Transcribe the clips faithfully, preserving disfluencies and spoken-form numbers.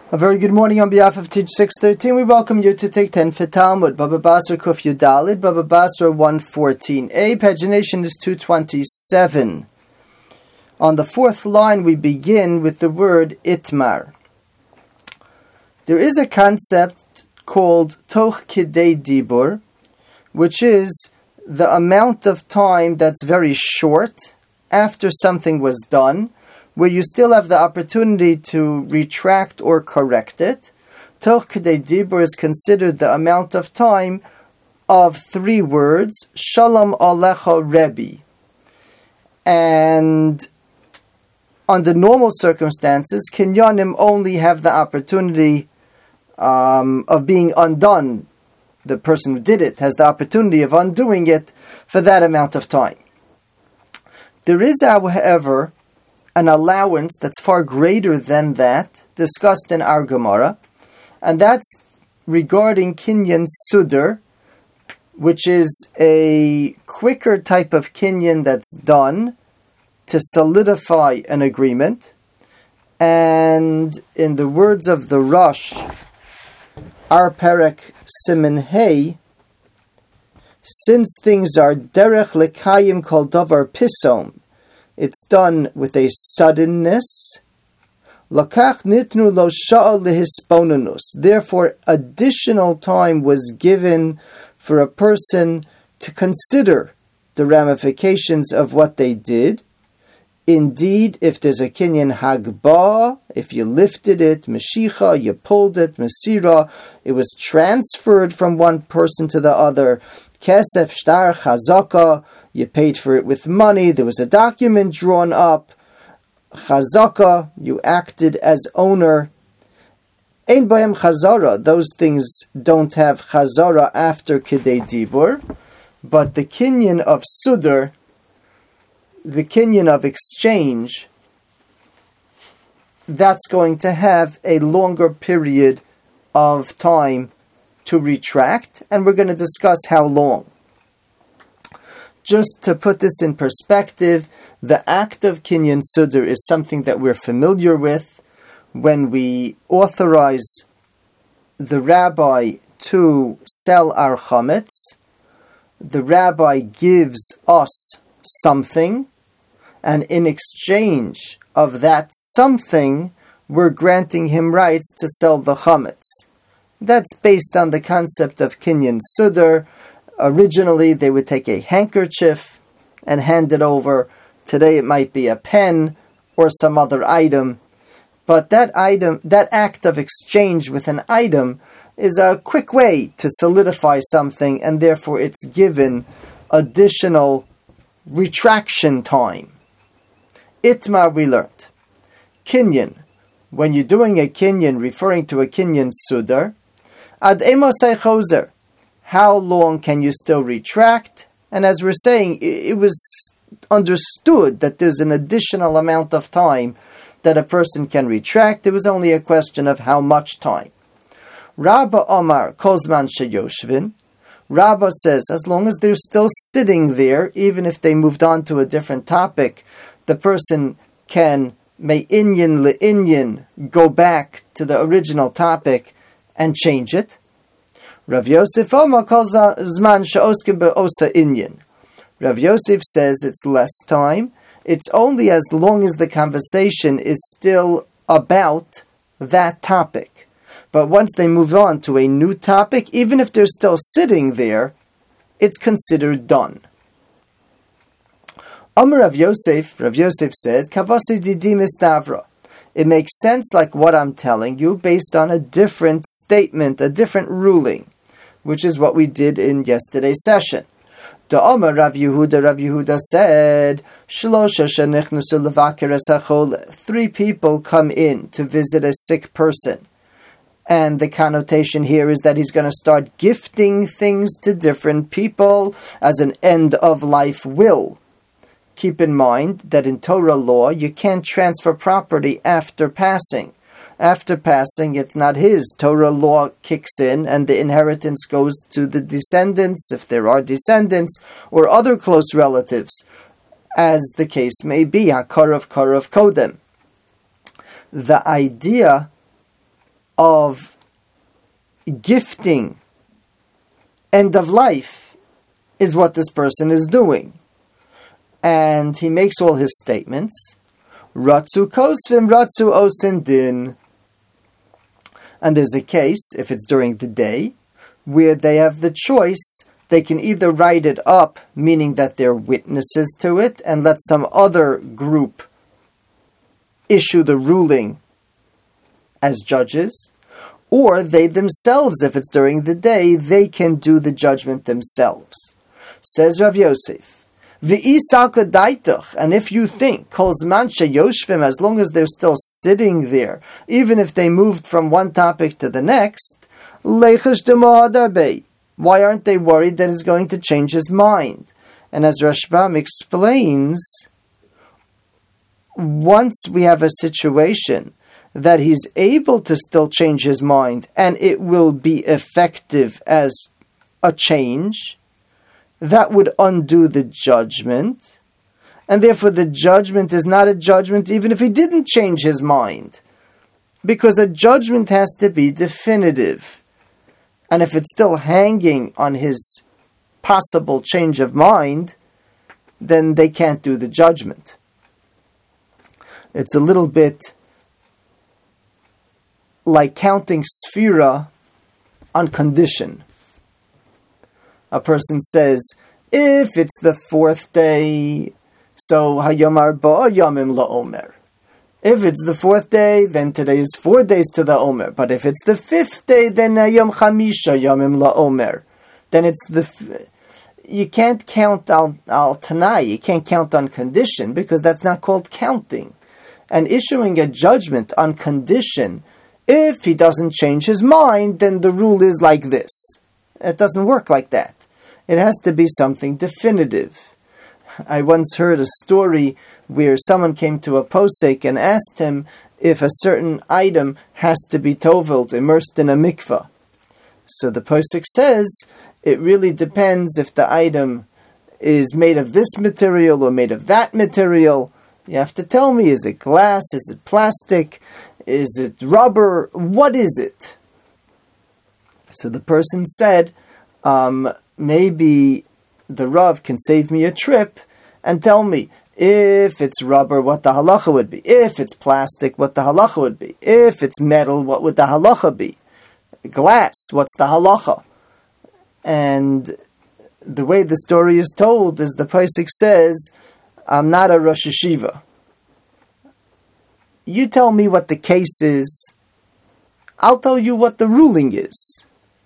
A very good morning on behalf of Teach six thirteen. We welcome you to take ten for Talmud. Baba Basra Kuf Yudalid, Baba Basra one fourteen a. Pagination is two twenty-seven. On the fourth line, we begin with the word itmar. There is a concept called toch kidei dibur, which is the amount of time that's very short after something was done, where you still have the opportunity to retract or correct it. Toch kidei dibur is considered the amount of time of three words, Shalom Alecha Rebbe. And under normal circumstances, kinyanim only have the opportunity um, of being undone. The person who did it has the opportunity of undoing it for that amount of time. There is, however, an allowance that's far greater than that, discussed in our Gemara, and that's regarding kinyan sudar, which is a quicker type of kinyan that's done to solidify an agreement. And in the words of the Rosh, our Perek Siman Hey, since things are derech lekayim kol davar pisom, it's done with a suddenness. Lakach nitnu lo sha'al lehisponenus. Therefore, additional time was given for a person to consider the ramifications of what they did. Indeed, if there's a kinyan hagba, if you lifted it, meshicha, you pulled it, mesira, it was transferred from one person to the other. Kesef shtar chazaka, you paid for it with money, there was a document drawn up. Chazaka, you acted as owner. Ein bayam chazara, those things don't have chazara after kidei dibur, but the kinyan of sudar, the kinyan of exchange, that's going to have a longer period of time to retract, and we're going to discuss how long. Just to put this in perspective, the act of kinyan sudar is something that we're familiar with. When we authorize the rabbi to sell our chametz, the rabbi gives us something, and in exchange of that something, we're granting him rights to sell the chametz. That's based on the concept of kinyan sudar. Originally, they would take a handkerchief and hand it over. Today, it might be a pen or some other item. But that item, that act of exchange with an item, is a quick way to solidify something, and therefore it's given additional retraction time. Itmar, we learned. Kinyan. When you're doing a kinyan, referring to a kinyan sudar, ad emosei choser. How long can you still retract? And as we're saying, it was understood that there's an additional amount of time that a person can retract. It was only a question of how much time. Rabba Omar Kozman Sheyoshvin. Rabba says, as long as they're still sitting there, even if they moved on to a different topic, the person can, may inyan le'inyan, go back to the original topic and change it. Rav Yosef Omar calls zman she'oskim be'osa inyan. Rav Yosef says it's less time. It's only as long as the conversation is still about that topic. But once they move on to a new topic, even if they're still sitting there, it's considered done. Amar Rav Yosef, Rav Yosef says, Kavasi didi mistavra. It makes sense like what I'm telling you based on a different statement, a different ruling, which is what we did in yesterday's session. The Omer Rav Yehuda, Rav Yehuda said, Shlosha shenichnusu levaker es hachol. Three people come in to visit a sick person. And the connotation here is that he's going to start gifting things to different people as an end-of-life will. Keep in mind that in Torah law, you can't transfer property after passing. After passing, it's not his. Torah law kicks in and the inheritance goes to the descendants, if there are descendants, or other close relatives, as the case may be, HaKarav Karav Kodem. The idea of gifting end of life is what this person is doing. And he makes all his statements. Ratzu kosvim, ratzu osin din. And there's a case, if it's during the day, where they have the choice. They can either write it up, meaning that they're witnesses to it, and let some other group issue the ruling as judges, or they themselves, if it's during the day, they can do the judgment themselves. Says Rav Yosef, and if you think, as long as they're still sitting there, even if they moved from one topic to the next, why aren't they worried that he's going to change his mind? And as Rashbam explains, once we have a situation that he's able to still change his mind and it will be effective as a change, that would undo the judgment. And therefore the judgment is not a judgment even if he didn't change his mind. Because a judgment has to be definitive. And if it's still hanging on his possible change of mind, then they can't do the judgment. It's a little bit like counting sphira on condition. A person says, if it's the fourth day, so hayom arba'a yamim la'omer. If it's the fourth day, then today is four days to the Omer. But if it's the fifth day, then Yom Chamisha Yomim La Omer. Then it's the... F- you can't count al, al Tanai. You can't count on condition because that's not called counting. And issuing a judgment on condition, if he doesn't change his mind, then the rule is like this. It doesn't work like that. It has to be something definitive. I once heard a story where someone came to a posek and asked him if a certain item has to be tovelt, immersed in a mikveh. So the posek says, it really depends if the item is made of this material or made of that material. You have to tell me, is it glass, is it plastic, is it rubber, what is it? So the person said, um, maybe the Rav can save me a trip and tell me, if it's rubber, what the halacha would be. If it's plastic, what the halacha would be. If it's metal, what would the halacha be? Glass, what's the halacha? And the way the story is told is the pasuk says, I'm not a Rosh Yeshiva. You tell me what the case is, I'll tell you what the ruling is.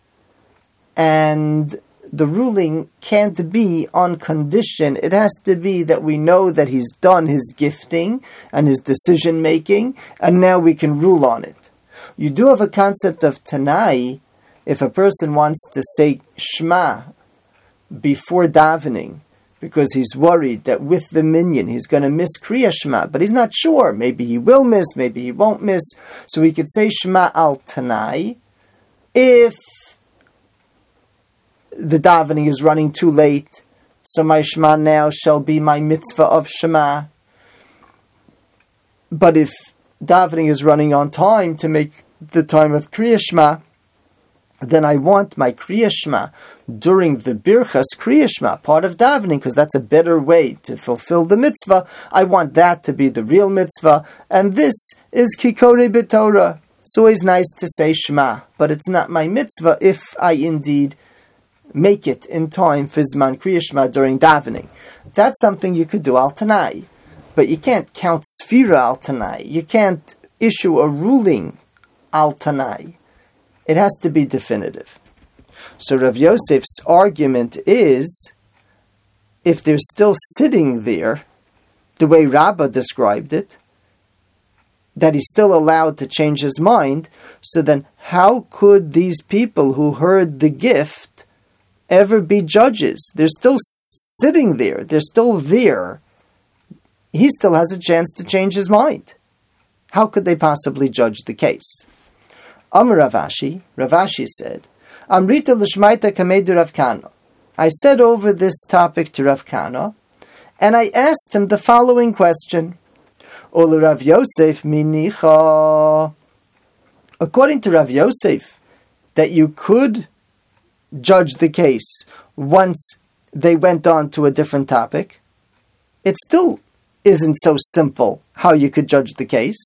And the ruling can't be on condition. It has to be that we know that he's done his gifting and his decision making, and now we can rule on it. You do have a concept of Tanai if a person wants to say Shema before davening, because he's worried that with the minyan he's going to miss Kriya Shema, but he's not sure. Maybe he will miss, maybe he won't miss. So he could say Shema al Tanai if the davening is running too late, so my Shema now shall be my mitzvah of Shema. But if davening is running on time to make the time of Kriya Shema, then I want my Kriya Shema during the Birchas Kriya Shema, part of davening, because that's a better way to fulfill the mitzvah. I want that to be the real mitzvah, and this is Kikore B'Torah. It's always nice to say Shema, but it's not my mitzvah if I indeed make it in time for Zman Kriya Shema during davening. That's something you could do al Tanai, but you can't count Sfira al Tanai. You can't issue a ruling al Tanai. It has to be definitive. So Rav Yosef's argument is, if they're still sitting there, the way Rabbah described it, that he's still allowed to change his mind, so then how could these people who heard the gift ever be judges? They're still sitting there. They're still there. He still has a chance to change his mind. How could they possibly judge the case? Amar Rav Ashi, Rav Ashi said, Amrita l'shmaita kamedu Rav Kana. I said over this topic to Rav Kana, and I asked him the following question. Ol Rav Yosef minicha. according to Rav Yosef, that you could judge the case once they went on to a different topic, it still isn't so simple how you could judge the case.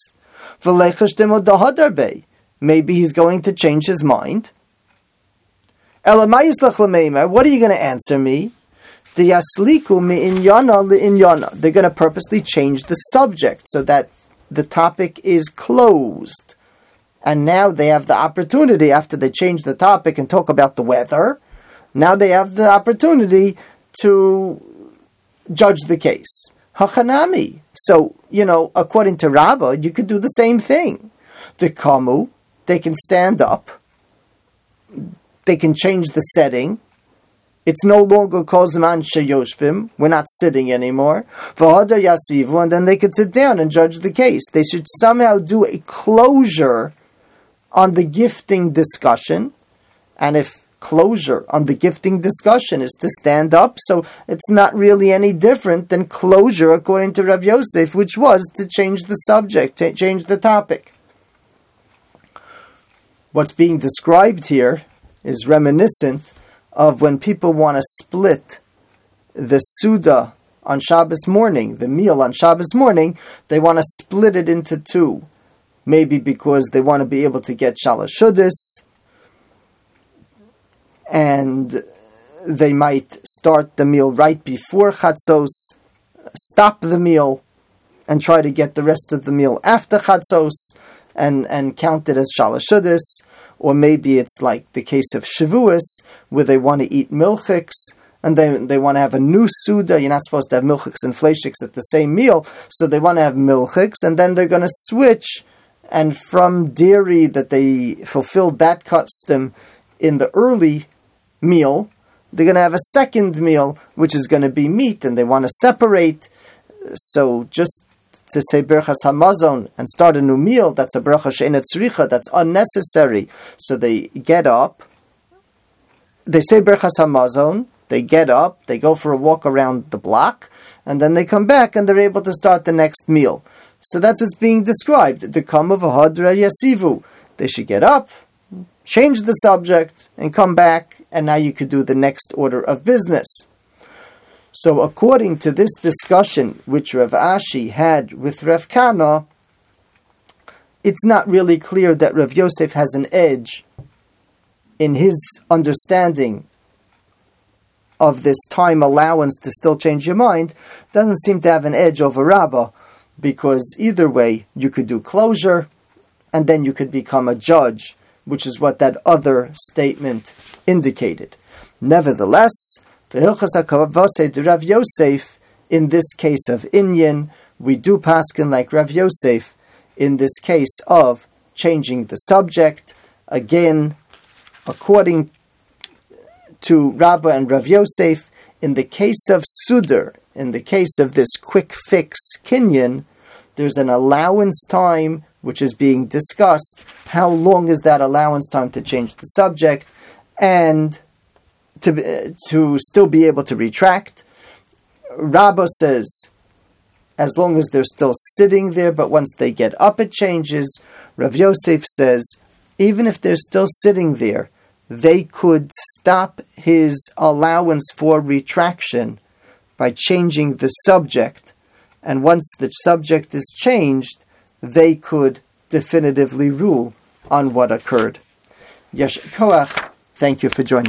Maybe he's going to change his mind. What are you going to answer me? They're going to purposely change the subject so that the topic is closed. And now they have the opportunity, after they change the topic and talk about the weather, now they have the opportunity to judge the case. Hachanami. So, you know, according to Rabbah, you could do the same thing. The kamu, they can stand up. They can change the setting. It's no longer kozman sheyoshvim. We're not sitting anymore. V'hada yasivu, and then they could sit down and judge the case. They should somehow do a closure on the gifting discussion. And if closure on the gifting discussion is to stand up, so it's not really any different than closure according to Rav Yosef, which was to change the subject, to change the topic. What's being described here is reminiscent of when people want to split the Suda on Shabbos morning, the meal on Shabbos morning, they want to split it into two. Maybe because they want to be able to get Shalosh Shudas, and they might start the meal right before Chatzos, stop the meal, and try to get the rest of the meal after Chatzos, and, and count it as Shalosh Shudas. Or maybe it's like the case of Shavuos, where they want to eat milchiks, and they they want to have a new Suda. You're not supposed to have milchiks and fleishiks at the same meal, so they want to have milchiks, and then they're going to switch, and from dairy that they fulfilled that custom in the early meal, they're going to have a second meal, which is going to be meat, and they want to separate. So just to say Berachas Hamazon and start a new meal, that's a Beracha She'eina Tzricha, that's unnecessary. So they get up, they say Berachas Hamazon, they get up, they go for a walk around the block, and then they come back and they're able to start the next meal. So that's what's being described. The Kama V'Hadra Yasivu. They should get up, change the subject, and come back, and now you could do the next order of business. So according to this discussion which Rav Ashi had with Rav Kana, it's not really clear that Rav Yosef has an edge in his understanding of this time allowance to still change your mind. Doesn't seem to have an edge over Rabbah, because either way you could do closure and then you could become a judge, which is what that other statement indicated. Nevertheless, the Hilchos HaKavod Rav Yosef, in this case of Inyan, we do paskin like Rav Yosef in this case of changing the subject. Again, according to Rabbah and Rav Yosef, in the case of Sudar, in the case of this quick fix Kinyan, there's an allowance time which is being discussed. How long is that allowance time to change the subject and to uh, to still be able to retract? Rabbah says as long as they're still sitting there, but once they get up it changes. Rav Yosef says even if they're still sitting there, they could stop his allowance for retraction by changing the subject, and once the subject is changed, they could definitively rule on what occurred. Yesh Koach, thank you for joining.